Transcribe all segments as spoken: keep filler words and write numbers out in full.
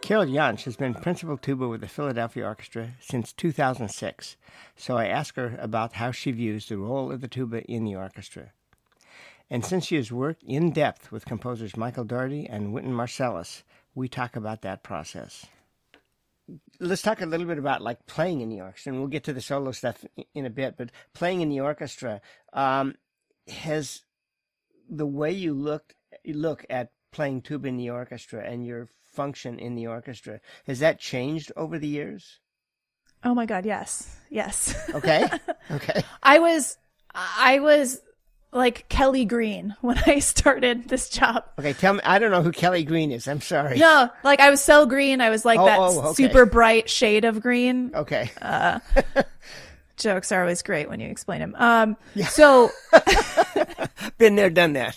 Carol Jansch has been principal tuba with the Philadelphia Orchestra since two thousand six, so I asked her about how she views the role of the tuba in the orchestra. And since she has worked in depth with composers Michael Daugherty and Wynton Marsalis, we talk about that process. Let's talk a little bit about like playing in the orchestra, and we'll get to the solo stuff in a bit, but playing in the orchestra, um, has the way you looked, you look at playing tuba in the orchestra and your function in the orchestra, has that changed over the years? Oh my God, yes. Yes. Okay. Okay. I was, I was like Kelly Green when I started this job. Okay, tell me, I don't know who Kelly Green is. I'm sorry. No, like I was so green. I was like oh, that oh, okay. super bright shade of green. Okay. Uh, jokes are always great when you explain them. Um, yeah. So. Been there, done that.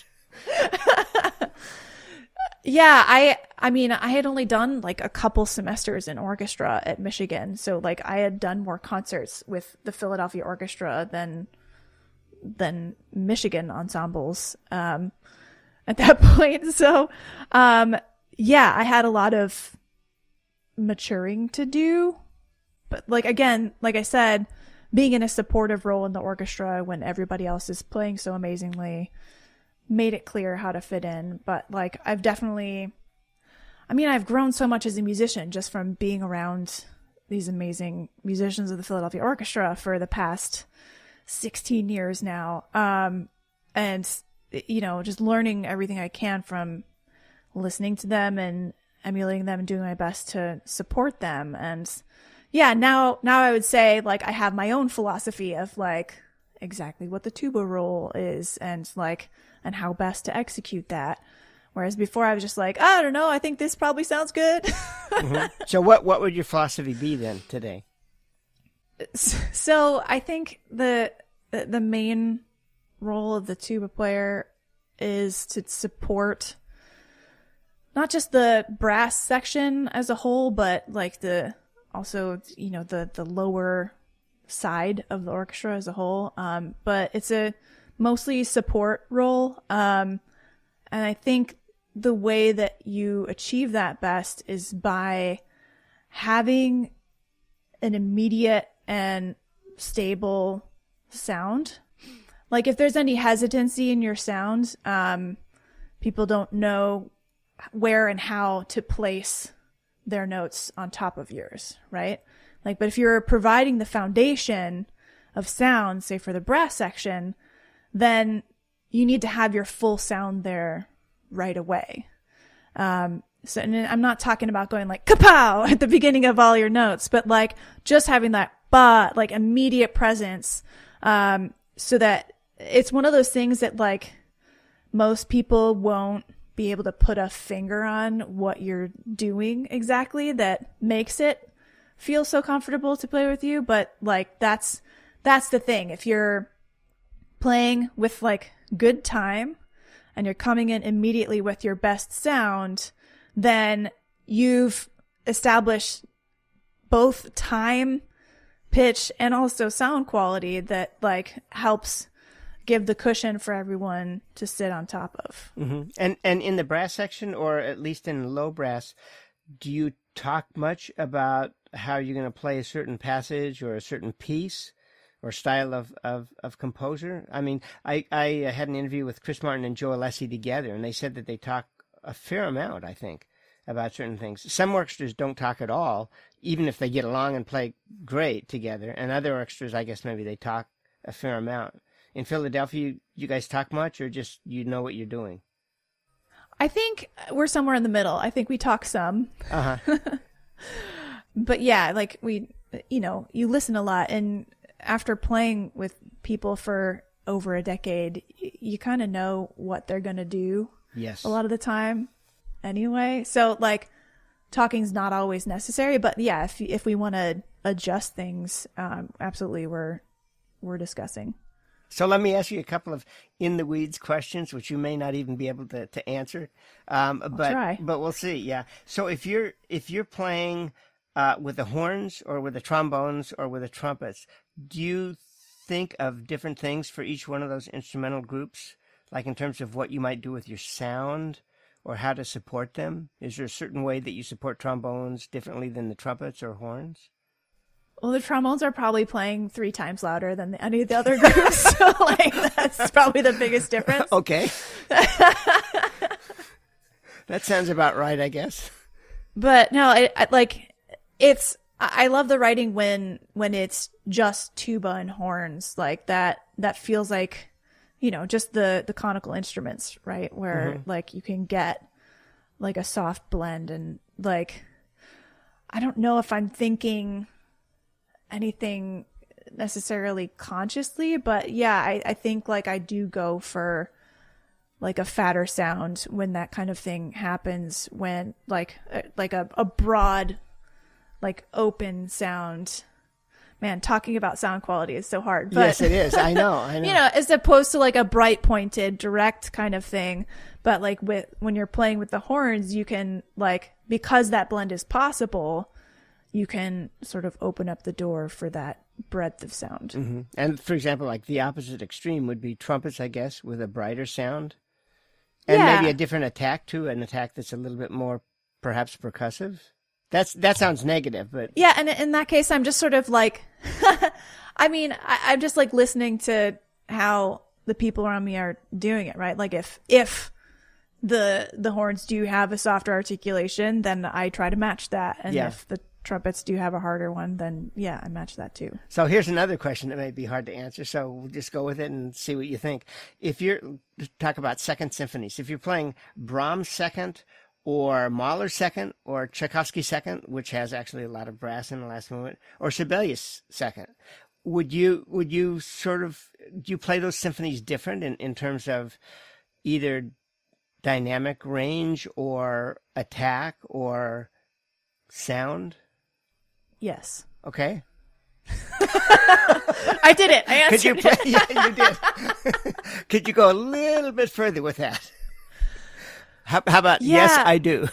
Yeah, I I mean, I had only done like a couple semesters in orchestra at Michigan. So like I had done more concerts with the Philadelphia Orchestra than than Michigan ensembles um at that point. So um yeah, I had a lot of maturing to do. But like again, like I said, being in a supportive role in the orchestra when everybody else is playing so amazingly made it clear how to fit in. But like I've definitely, I mean, I've grown so much as a musician just from being around these amazing musicians of the Philadelphia Orchestra for the past sixteen years now. Um, and, you know, just learning everything I can from listening to them and emulating them and doing my best to support them. And yeah, now, now I would say like I have my own philosophy of like exactly what the tuba role is and like, and how best to execute that. Whereas before I was just like, I don't know, I think this probably sounds good. Mm-hmm. So what, what would your philosophy be then today? So I think the, the main role of the tuba player is to support not just the brass section as a whole, but like the, also, you know, the, the lower side of the orchestra as a whole. Um, but it's a mostly support role. Um, and I think the way that you achieve that best is by having an immediate and stable sound. Like if there's any hesitancy in your sound, um, people don't know where and how to place their notes on top of yours, right? Like, but if you're providing the foundation of sound, say for the brass section, then you need to have your full sound there right away. Um, so, and I'm not talking about going like kapow at the beginning of all your notes, but like just having that ba, like immediate presence, um, so that it's one of those things that like most people won't be able to put a finger on what you're doing exactly that makes it feel so comfortable to play with you. But like, that's, that's the thing. If you're playing with like good time and you're coming in immediately with your best sound, then you've established both time, pitch, and also sound quality that like helps give the cushion for everyone to sit on top of. Mm-hmm. And and in the brass section, or at least in low brass, do you talk much about how you're going to play a certain passage or a certain piece or style of, of, of composer? I mean, I, I had an interview with Chris Martin and Joe Alessi together, and they said that they talk a fair amount, I think, about certain things. Some orchestras don't talk at all, even if they get along and play great together. And other orchestras, I guess maybe they talk a fair amount. In Philadelphia, you guys talk much, or just you know what you're doing? I think we're somewhere in the middle. I think we talk some. Uh-huh. But yeah, like we, you know, you listen a lot. And after playing with people for over a decade, y- you kind of know what they're going to do. Yes. A lot of the time anyway. So like talking's not always necessary, but yeah, if if we want to adjust things, um, absolutely we're we're discussing. So let me ask you a couple of in-the-weeds questions, which you may not even be able to, to answer, um, but try. but we'll see. Yeah. So if you're if you're playing uh, with the horns or with the trombones or with the trumpets, do you think of different things for each one of those instrumental groups, like in terms of what you might do with your sound, or how to support them? Is there a certain way that you support trombones differently than the trumpets or horns? Well, the trombones are probably playing three times louder than any of the other groups. So, like, that's probably the biggest difference. Okay. That sounds about right, I guess. But no, I, I like it's. I love the writing when when it's just tuba and horns, like that. That feels like, you know, just the the conical instruments, right? Where mm-hmm. like you can get like a soft blend, and like I don't know if I'm thinking anything necessarily consciously, but yeah, I, I think like I do go for like a fatter sound when that kind of thing happens, when like like a, a broad, like open sound. Man, talking about sound quality is so hard. But, yes, it is. I know. I know. You know, as opposed to like a bright pointed, direct kind of thing. But like with when you're playing with the horns, you can like, because that blend is possible, you can sort of open up the door for that breadth of sound. Mm-hmm. And for example, like the opposite extreme would be trumpets, I guess, with a brighter sound. And yeah. maybe a different attack too, an attack that's a little bit more perhaps percussive. That's that sounds negative, but yeah. And in that case, I'm just sort of like, I mean, I, I'm just like listening to how the people around me are doing it, right? Like if if the the horns do have a softer articulation, then I try to match that, and yeah. if the trumpets do have a harder one, then yeah, I match that too. So here's another question that may be hard to answer, so we'll just go with it and see what you think. If you're, talk about second symphonies, if you're playing Brahms second or Mahler second or Tchaikovsky second, which has actually a lot of brass in the last movement, or Sibelius second, would you, would you sort of, do you play those symphonies different in, in terms of either dynamic range or attack or sound? Yes. Okay. I did it. I answered. Could you play? Yeah, you did. Could you go a little bit further with that? How, how about yeah. yes, I do?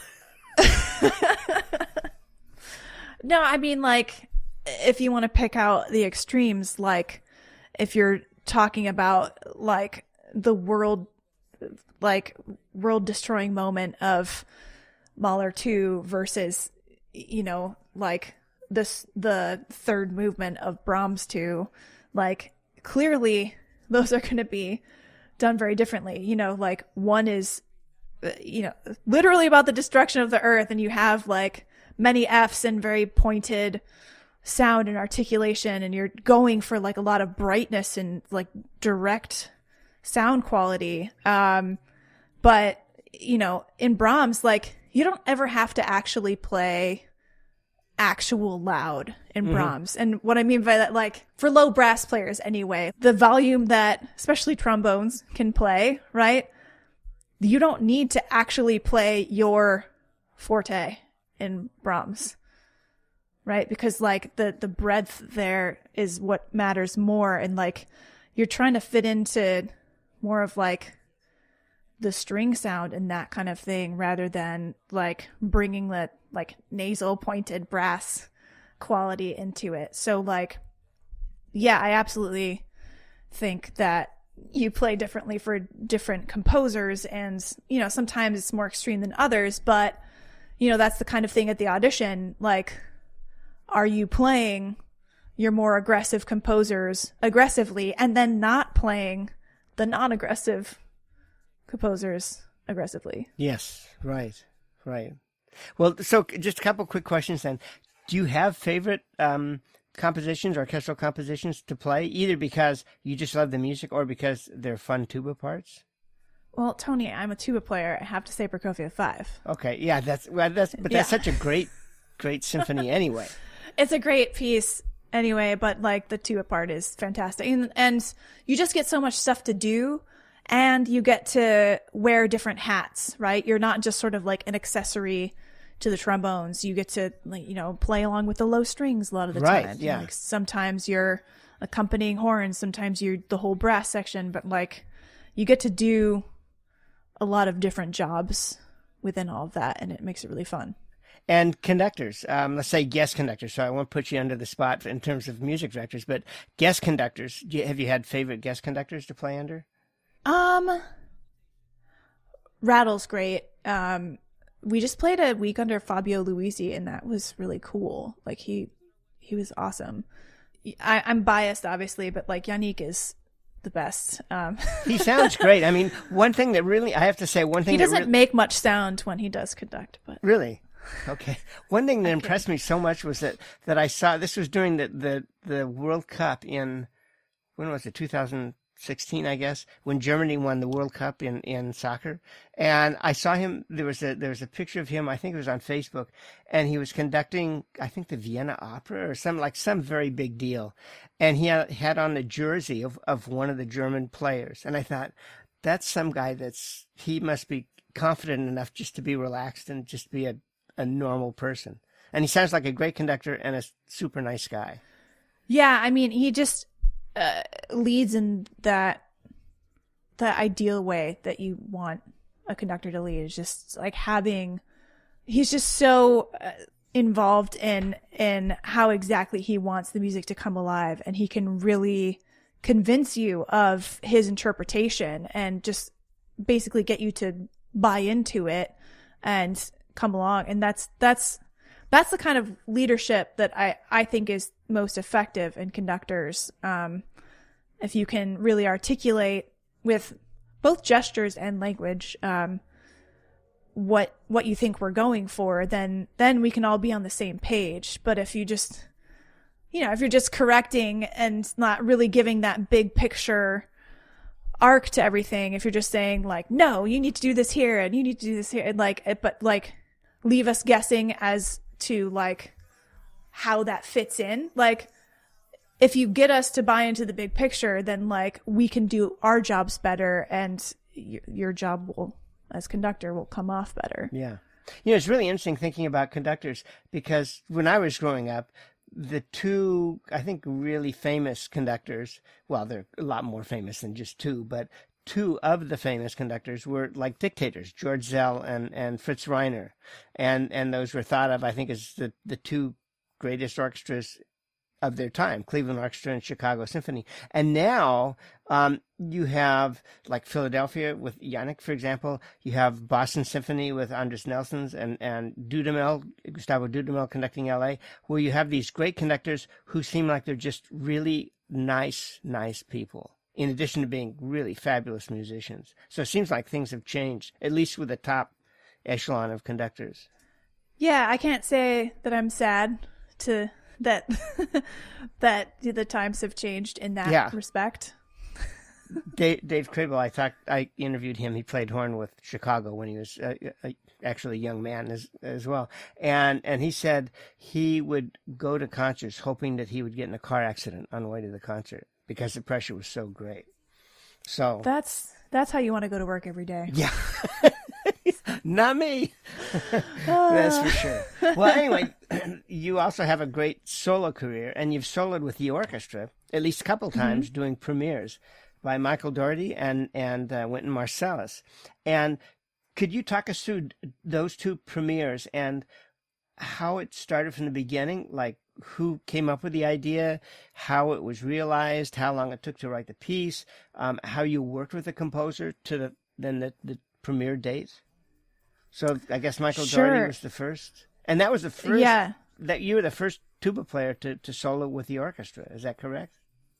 No, I mean, like, if you want to pick out the extremes, like, if you're talking about like the world, like world destroying moment of Mahler two versus, you know, like this, the third movement of Brahms two, like clearly those are going to be done very differently. You know, like one is, you know, literally about the destruction of the earth, and you have like many F's and very pointed sound and articulation, and you're going for like a lot of brightness and like direct sound quality. Um, but you know, in Brahms, like you don't ever have to actually play actual loud in mm-hmm. Brahms. And what I mean by that, like for low brass players anyway, the volume that especially trombones can play, right? You don't need to actually play your forte in Brahms, right? Because like the, the breadth there is what matters more. And like you're trying to fit into more of like the string sound and that kind of thing, rather than like bringing the like nasal pointed brass quality into it. So like, yeah, I absolutely think that you play differently for different composers, and you know, sometimes it's more extreme than others, but you know, that's the kind of thing at the audition, like, are you playing your more aggressive composers aggressively and then not playing the non-aggressive composers aggressively? Yes, right, right. Well, so just a couple quick questions then. Do you have favorite um, compositions, orchestral compositions to play, either because you just love the music or because they're fun tuba parts? Well, Tony, I'm a tuba player. I have to say Prokofiev five. Okay, yeah, that's well, that's but that's yeah. such a great, great symphony anyway. It's a great piece anyway, but like the tuba part is fantastic, and and you just get so much stuff to do. And you get to wear different hats, right? You're not just sort of like an accessory to the trombones. You get to, like, you know, play along with the low strings a lot of the right, time. Yeah. Like sometimes you're accompanying horns, sometimes you're the whole brass section, but like you get to do a lot of different jobs within all of that, and it makes it really fun. And conductors, um, let's say guest conductors. So I won't put you under the spot in terms of music directors, but guest conductors. Do you, have you had favorite guest conductors to play under? Um, Rattle's great. um, we just played a week under Fabio Luisi, and that was really cool. Like he, he was awesome. I, I'm biased, obviously, but like Yannick is the best. Um, he sounds great. I mean, one thing that really, I have to say, one thing he doesn't that re- make much sound when he does conduct, but really. Okay. One thing that Okay. impressed me so much was that, that I saw, this was during the, the, the World Cup in, when was it, two thousand sixteen, I guess, when Germany won the World Cup in, in soccer. And I saw him, there was a, there was a picture of him, I think it was on Facebook, and he was conducting, I think the Vienna Opera or some, like some very big deal. And he had, had on the jersey of, of one of the German players. And I thought, that's some guy that's, he must be confident enough just to be relaxed and just be a, a normal person. And he sounds like a great conductor and a super nice guy. yeah, I mean, he just uh, leads in that that ideal way that you want a conductor to lead. Is just like having, he's just so uh, involved in in how exactly he wants the music to come alive, and he can really convince you of his interpretation and just basically get you to buy into it and come along. And that's that's that's the kind of leadership that I I think is most effective in conductors. Um, if you can really articulate with both gestures and language um, what what you think we're going for, then then we can all be on the same page. But if you just, you know, if you're just correcting and not really giving that big picture arc to everything, if you're just saying like, no, you need to do this here and you need to do this here, and like, it, but like leave us guessing as to like how that fits in. Like, if you get us to buy into the big picture, then like we can do our jobs better, and y- your job will, as conductor, will come off better. Yeah. You know, it's really interesting thinking about conductors, because when I was growing up, the two, I think, really famous conductors, well, they're a lot more famous than just two, but two of the famous conductors were like dictators, George Zell and, and Fritz Reiner. And, and those were thought of, I think, as the, the two greatest orchestras of their time, Cleveland Orchestra and Chicago Symphony. And now um, you have like Philadelphia with Yannick, for example. You have Boston Symphony with Andres Nelsons and, and Dudamel, Gustavo Dudamel conducting L A, where you have these great conductors who seem like they're just really nice, nice people, in addition to being really fabulous musicians. So it seems like things have changed, at least with the top echelon of conductors. Yeah, I can't say that I'm sad to that that the times have changed in that Yeah. respect. Dave, Dave Cribble, I thought I interviewed him. He played horn with Chicago when he was uh, uh, actually a young man as as well, and and he said he would go to concerts hoping that he would get in a car accident on the way to the concert because the pressure was so great. So That's that's how you want to go to work every day. yeah. Not me. That's for sure. Well, anyway, you also have a great solo career, and you've soloed with the orchestra at least a couple times mm-hmm. doing premieres by Michael Dougherty and, and uh, Wynton Marsalis. And could you talk us through those two premieres and how it started from the beginning, like who came up with the idea, how it was realized, how long it took to write the piece, um, how you worked with the composer to the, then the, the premiere date? So I guess Michael Sure. Dougherty was the first, and that was the first. Yeah. That you were the first tuba player to, to solo with the orchestra. Is that correct?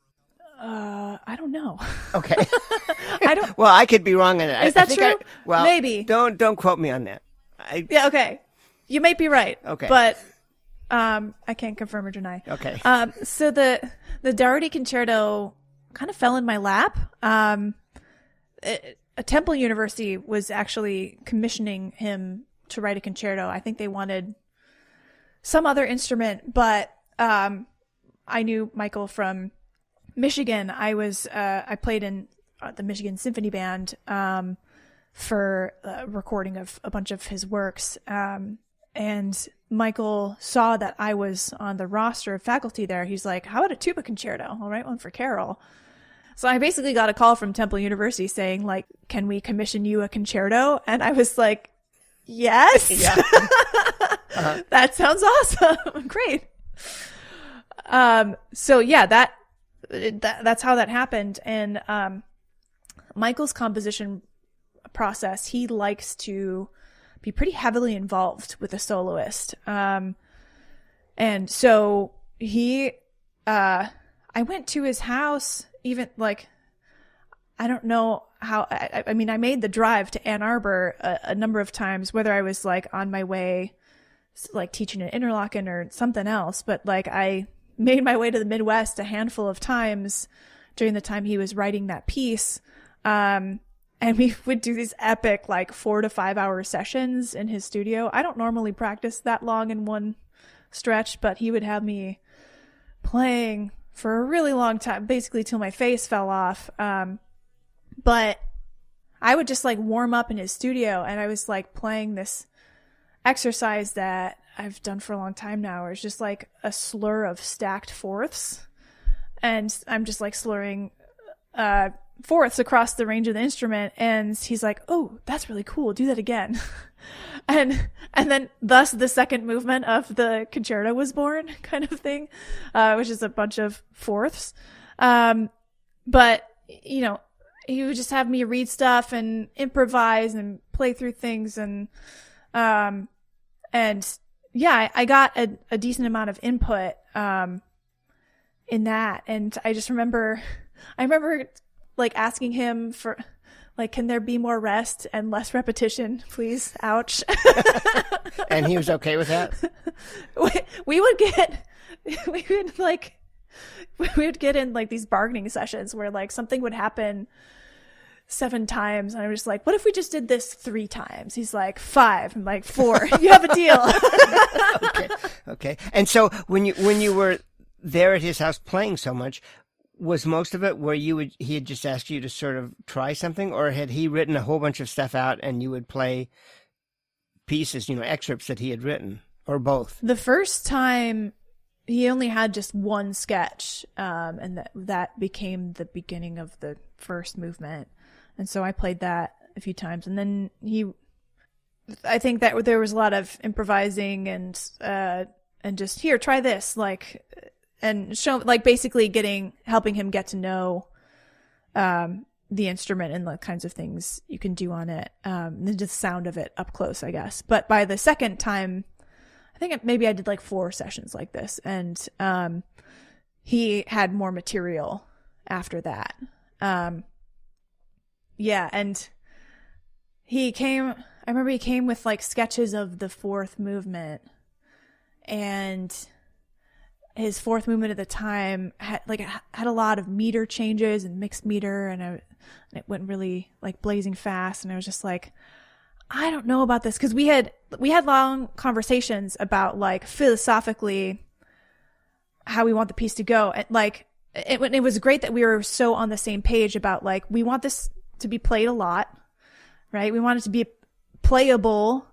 Uh, I don't know. Okay. I don't. Well, I could be wrong on that. Is I, that I think true? I, well, Maybe. Don't don't quote me on that. I, Yeah. Okay. You might be right. Okay. But um, I can't confirm or deny. Okay. Um, so the the Dougherty concerto kind of fell in my lap. Um, it, a Temple University was actually commissioning him to write a concerto. I think they wanted some other instrument, but um, I knew Michael from Michigan. I was uh, I played in uh, the Michigan Symphony Band um, for a recording of a bunch of his works, um, and Michael saw that I was on the roster of faculty there. He's like, "How about a tuba concerto? I'll write one for Carol." So I basically got a call from Temple University saying, like, can we commission you a concerto? And I was like, yes. Yeah. Uh-huh. That sounds awesome. Great. Um, so yeah, that, that, that's how that happened. And, um, Michael's composition process, he likes to be pretty heavily involved with a soloist. Um, and so he, uh, I went to his house, even like, I don't know how, I, I mean, I made the drive to Ann Arbor a, a number of times, whether I was like on my way, like teaching in Interlochen or something else, but like I made my way to the Midwest a handful of times during the time he was writing that piece. Um, and we would do these epic, like four to five hour sessions in his studio. I don't normally practice that long in one stretch, but he would have me playing for a really long time, basically till my face fell off. Um, but I would just like warm up in his studio, and I was like playing this exercise that I've done for a long time now, where it's just like a slur of stacked fourths. And I'm just like slurring, uh, fourths across the range of the instrument, and he's like, "Oh, that's really cool. Do that again." and and then thus the second movement of the concerto was born, kind of thing, uh, which is a bunch of fourths. Um, but you know, he would just have me read stuff and improvise and play through things, and um, and yeah, I, I got a, a decent amount of input um in that, and I just remember, I remember. like asking him for, like, can there be more rest and less repetition, please? Ouch. And he was okay with that? We, we would get, we would like, we would get in like these bargaining sessions where like something would happen seven times. And I was just like, what if we just did this three times? He's like, five. I'm like, four. You have a deal. Okay. Okay. And so when you, when you were there at his house playing so much, was most of it where you would, he had just asked you to sort of try something, or had he written a whole bunch of stuff out and you would play pieces, you know, excerpts that he had written, or both? The first time he only had just one sketch, um, and that, that became the beginning of the first movement. And so I played that a few times, and then he, I think that there was a lot of improvising and, uh, and just, here, try this, like, and show, like, basically getting, helping him get to know, um, the instrument and the kinds of things you can do on it, um, and the sound of it up close, I guess. But by the second time, I think maybe I did like four sessions like this, and, um, he had more material after that. Um, yeah. And he came, I remember he came with like sketches of the fourth movement, and his fourth movement at the time had like had a lot of meter changes and mixed meter, and, I, and it went really like blazing fast. And I was just like, I don't know about this, because we had we had long conversations about like philosophically how we want the piece to go. And like it, it was great that we were so on the same page about like, we want this to be played a lot, right? We want it to be playable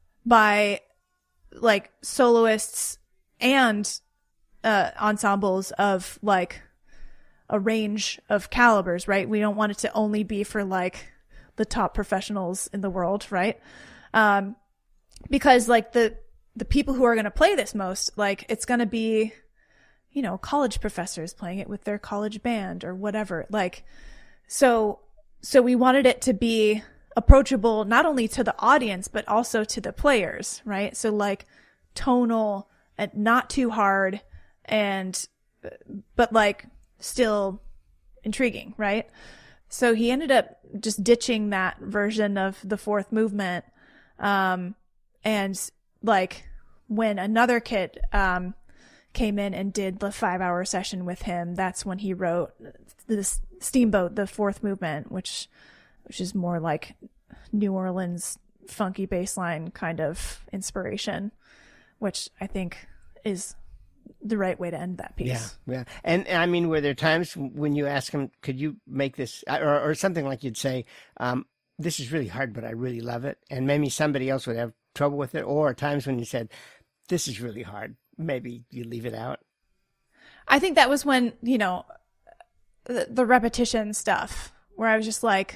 by like soloists and uh, ensembles of like a range of calibers, right? We don't want it to only be for like the top professionals in the world, right? Um, because like the, the people who are going to play this most, like it's going to be, you know, college professors playing it with their college band or whatever. Like, so, so we wanted it to be approachable not only to the audience, but also to the players, right? So like tonal and not too hard, and, but like still intriguing, right? So he ended up just ditching that version of the fourth movement. Um, and like when another kid, um, came in and did the five hour session with him, that's when he wrote this Steamboat, the fourth movement, which, which is more like New Orleans funky bass line kind of inspiration, which I think is the right way to end that piece. Yeah, yeah. And, and I mean, were there times when you ask him, could you make this, or, or something like you'd say, um, this is really hard, but I really love it, and maybe somebody else would have trouble with it, or times when you said, this is really hard, maybe you leave it out? I think that was when, you know, the, the repetition stuff, where I was just like,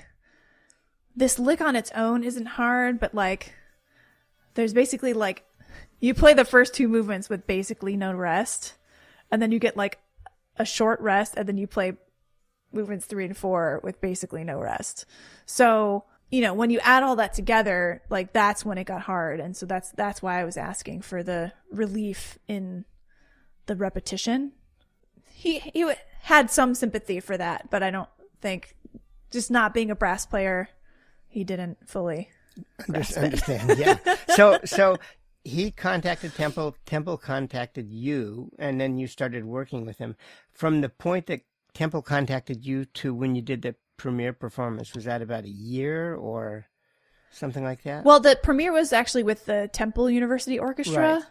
this lick on its own isn't hard, but like, there's basically like, you play the first two movements with basically no rest, and then you get like a short rest, and then you play movements three and four with basically no rest. So you know, when you add all that together, like that's when it got hard. And so that's, that's why I was asking for the relief in the repetition. He, he had some sympathy for that, but I don't think, just not being a brass player, he didn't fully grasp it. Understand. Yeah. So, so he contacted Temple, Temple contacted you, and then you started working with him. From the point that Temple contacted you to when you did the premiere performance, was that about a year or something like that? Well, the premiere was actually with the Temple University Orchestra. Right.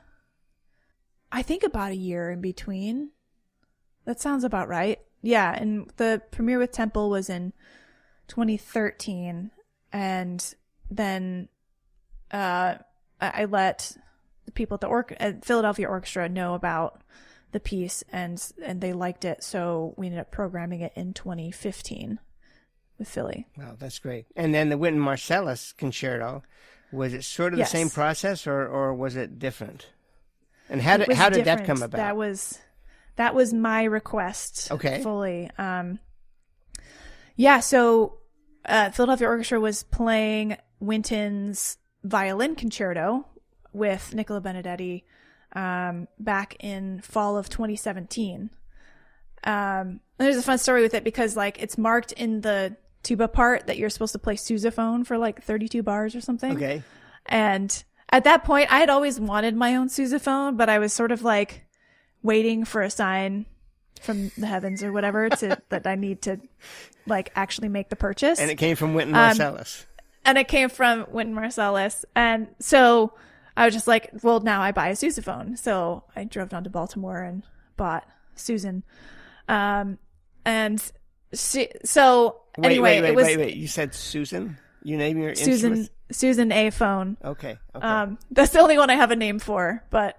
I think about a year in between. That sounds about right. Yeah, and the premiere with Temple was in twenty thirteen, and then uh, I let the people at the or- at Philadelphia Orchestra know about the piece, and and they liked it, so we ended up programming it in twenty fifteen with Philly. Wow, that's great. And then the Wynton Marsalis concerto, was it sort of Yes. the same process, or, or was it different? And how It did was how did that different. come about? That was that was my request. Okay. Fully. Um, yeah. So uh, Philadelphia Orchestra was playing Wynton's violin concerto with Nicola Benedetti um, back in fall of twenty seventeen. Um, there's a fun story with it because like it's marked in the tuba part that you're supposed to play sousaphone for like thirty-two bars or something. Okay. And at that point, I had always wanted my own sousaphone, but I was sort of like waiting for a sign from the heavens or whatever to that I need to like actually make the purchase. And it came from Wynton Um, Marsalis. And it came from Wynton Marsalis. And so I was just like, well, now I buy a sousaphone. So I drove down to Baltimore and bought Susan. Um, and she, so Wait, anyway, wait, wait, it was wait, wait. You said Susan? You name your Susan, instruments? Susan A phone. Okay. Okay. Um, that's the only one I have a name for, but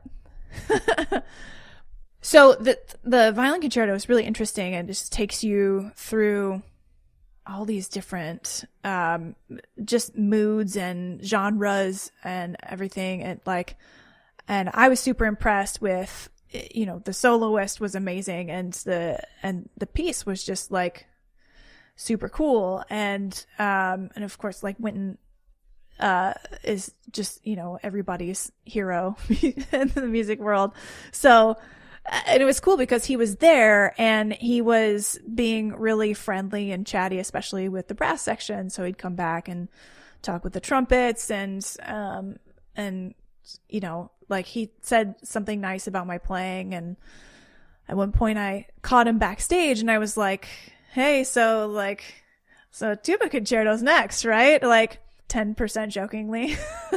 so the the violin concerto is really interesting and just takes you through all these different um just moods and genres and everything, and like and I was super impressed with, you know, the soloist was amazing, and the and the piece was just like super cool, and um and of course like Wynton uh is just, you know, everybody's hero in the music world. So and it was cool because he was there and he was being really friendly and chatty, especially with the brass section. So he'd come back and talk with the trumpets, and um and you know, like he said something nice about my playing. And at one point I caught him backstage and I was like, hey, so like so tuba concerto's next, right? Like ten percent jokingly.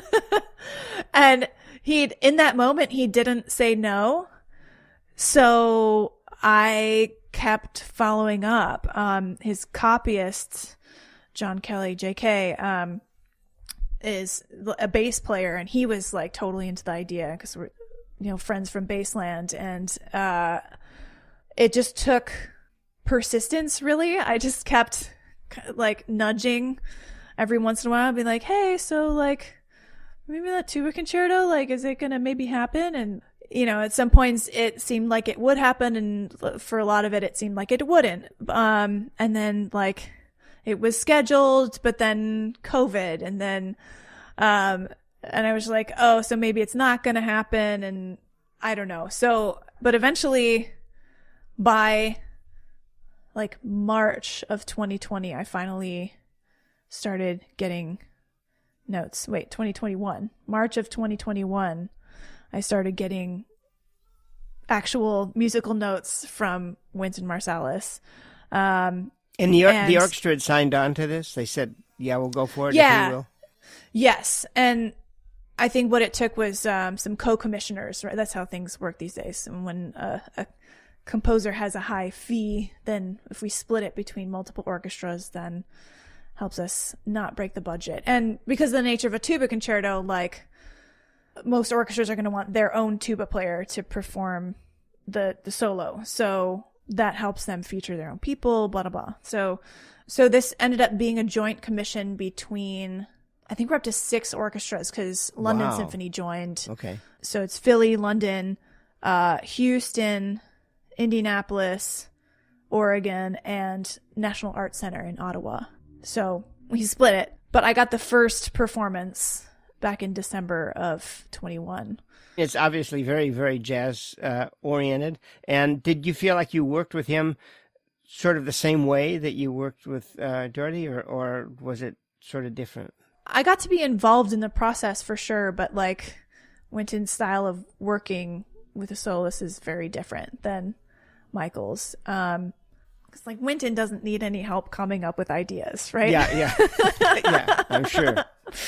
And he'd, in that moment, he didn't say no. So I kept following up. Um, his copyist, John Kelly, J K, um, is a bass player, and he was like totally into the idea because we're, you know, friends from Bassland. And, uh, it just took persistence, really. I just kept like nudging every once in a while. I'd be like, hey, so like maybe that tuba concerto, like, is it going to maybe happen? And, you know, at some points it seemed like it would happen, and for a lot of it, it seemed like it wouldn't. Um, and then like it was scheduled, but then COVID, and then, um, and I was like, oh, so maybe it's not going to happen. And I don't know. So, but eventually by like March of twenty twenty, I finally started getting notes. Wait, twenty twenty-one. March of twenty twenty-one, I started getting actual musical notes from Wynton Marsalis. Um, and the, or- and- the orchestra had signed on to this? They said, yeah, we'll go for it Yeah. if you will. Yes. And I think what it took was um, some co-commissioners, right? That's how things work these days. And when a, a composer has a high fee, then if we split it between multiple orchestras, then helps us not break the budget. And because of the nature of a tuba concerto, like most orchestras are going to want their own tuba player to perform the, the solo. So that helps them feature their own people, blah, blah, blah. So, so this ended up being a joint commission between, I think we're up to six orchestras because London Wow. Symphony joined. Okay. So it's Philly, London, uh, Houston, Indianapolis, Oregon, and National Arts Center in Ottawa. So we split it, but I got the first performance back in December of twenty-one. It's obviously very, very jazz uh, oriented. And did you feel like you worked with him sort of the same way that you worked with uh, Doherty, or, or was it sort of different? I got to be involved in the process for sure, but like Wynton's style of working with a soloist is very different than Michael's. Um, because like Wynton doesn't need any help coming up with ideas, right? Yeah, yeah, yeah. I'm sure.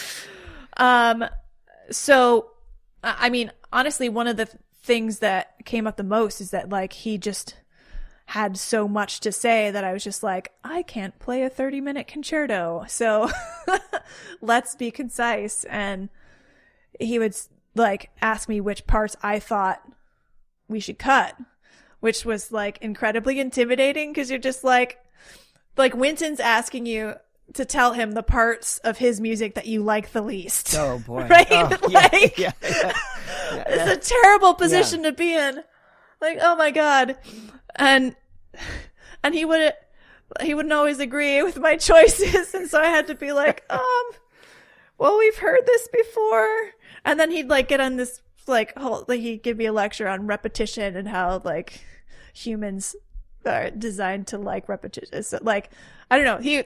Um, so I mean, honestly, one of the things that came up the most is that like he just had so much to say that I was just like, I can't play a thirty minute concerto. So let's be concise. And he would like ask me which parts I thought we should cut, which was like incredibly intimidating because you're just like, like Wynton's asking you to tell him the parts of his music that you like the least. Oh boy. Right? Oh, like, yeah, yeah, yeah. Yeah, it's a terrible position yeah. to be in. Like, oh my God. And, and he would, he wouldn't always agree with my choices. And so I had to be like, um, well, we've heard this before. And then he'd like get on this, like, whole, like he'd give me a lecture on repetition and how like humans are designed to like repetition. So like, I don't know. He,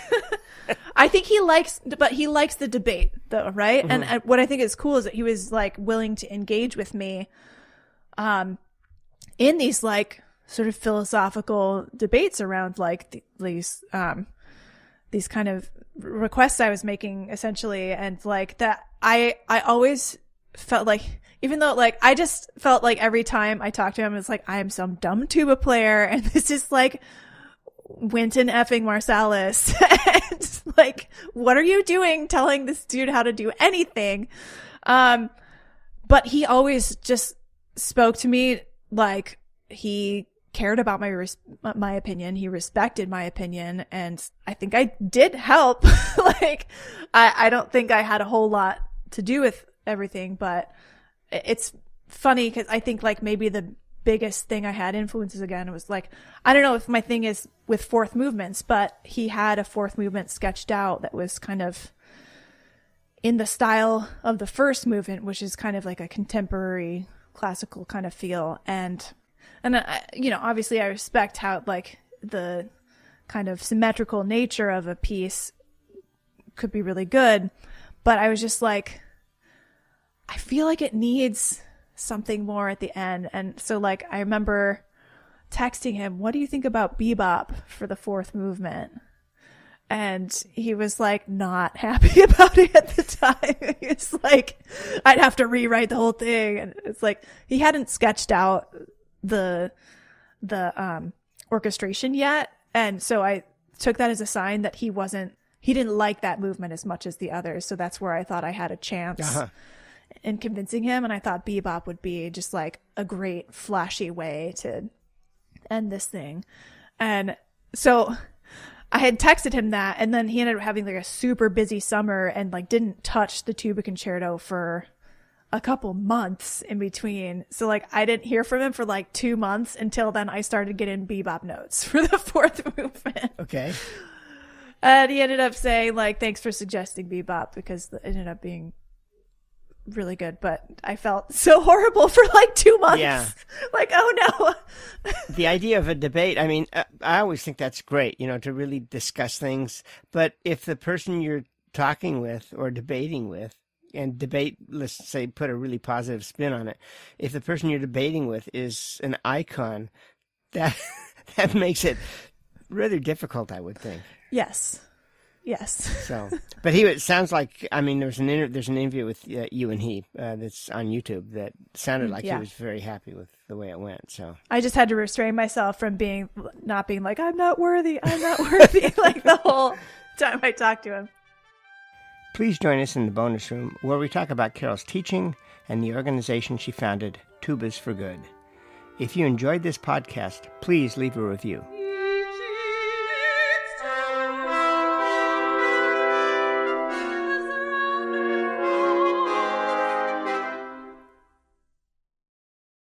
I think he likes, but he likes the debate though, right? Mm-hmm. And, and what I think is cool is that he was like willing to engage with me, um, in these like sort of philosophical debates around like th- these, um, these kind of requests I was making essentially. And like that, I, I always felt like, even though like, I just felt like every time I talked to him, it's like, I am some dumb tuba player. And this is like, Wynton effing Marsalis. And like, what are you doing telling this dude how to do anything? Um, but he always just spoke to me like he cared about my, res- my opinion. He respected my opinion. And I think I did help. Like, I, I don't think I had a whole lot to do with everything, but it's funny because I think like maybe the biggest thing I had influences again was like, I don't know if my thing is with fourth movements, but he had a fourth movement sketched out that was kind of in the style of the first movement, which is kind of like a contemporary classical kind of feel. And, and I, you know, obviously I respect how like the kind of symmetrical nature of a piece could be really good, but I was just like, I feel like it needs something more at the end. And so like I remember texting him, what do you think about bebop for the fourth movement? And he was like not happy about it at the time. He was like, I'd have to rewrite the whole thing. And it's like he hadn't sketched out the the um orchestration yet. And so I took that as a sign that he wasn't he didn't like that movement as much as the others. So that's where I thought I had a chance. Uh-huh. In convincing him, and I thought bebop would be just like a great flashy way to end this thing. And so I had texted him that, and then he ended up having like a super busy summer and like didn't touch the tuba concerto for a couple months in between. So like I didn't hear from him for like two months until then I started getting bebop notes for the fourth movement. Okay. And he ended up saying like, thanks for suggesting bebop, because it ended up being really good, but I felt so horrible for like two months. Yeah. Like, oh no. The idea of a debate, I mean, I always think that's great, you know, to really discuss things. But if the person you're talking with or debating with, and debate, let's say, put a really positive spin on it, if the person you're debating with is an icon, that that makes it rather difficult, I would think. Yes. Yes. So, but he, it sounds like, I mean, there's an inter, there's an interview with uh, you and he uh, that's on YouTube that sounded like yeah. he was very happy with the way it went. So I just had to restrain myself from being, not being like, I'm not worthy, I'm not worthy, like the whole time I talked to him. Please join us in the bonus room where we talk about Carol's teaching and the organization she founded, Tubas for Good. If you enjoyed this podcast, please leave a review.